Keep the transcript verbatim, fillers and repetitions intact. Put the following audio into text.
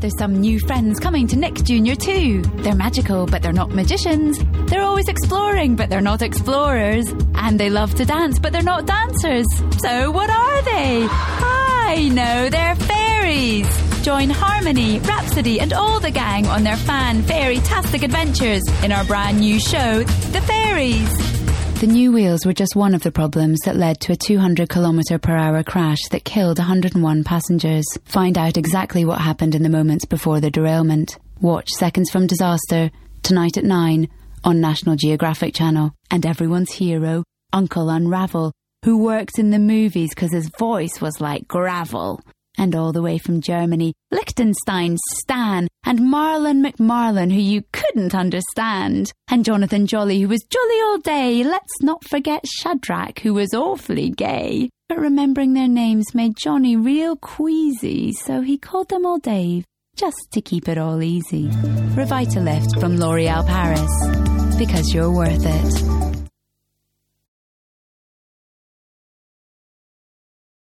There's some new friends coming to Nick Junior too. They're magical, but they're not magicians. They're always exploring, but they're not explorers. And they love to dance, but they're not dancers. So what are they? I know, they're fairies. Join Harmony, Rhapsody and all the gang on their fan fairy-tastic adventures in our brand new show, The Fairies. The new wheels were just one of the problems that led to a two hundred kilometre per hour crash that killed one hundred and one passengers. Find out exactly what happened in the moments before the derailment. Watch Seconds from Disaster tonight at nine on National Geographic Channel. And everyone's hero, Uncle Unravel, who worked in the movies because his voice was like gravel. And all the way from Germany, Liechtenstein Stan, and Marlon McMarlon, who you couldn't understand, and Jonathan Jolly, who was jolly all day. Let's not forget Shadrach, who was awfully gay. But remembering their names made Johnny real queasy, so he called them all Dave, just to keep it all easy. Revitalift from L'Oreal Paris, because you're worth it.